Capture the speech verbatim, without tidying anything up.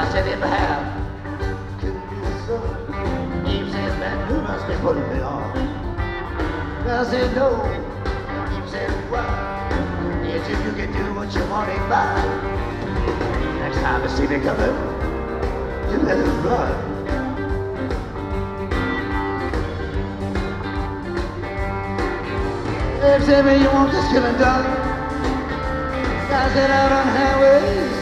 said, if I have, couldn't be the son. Eve said, man, who must be putting me on? I said, no. Eve said, why? Yes, if you can do what you want it by. Next time you see me coming, you better run. Eve said, man, you want this killing done? I said, out on highways.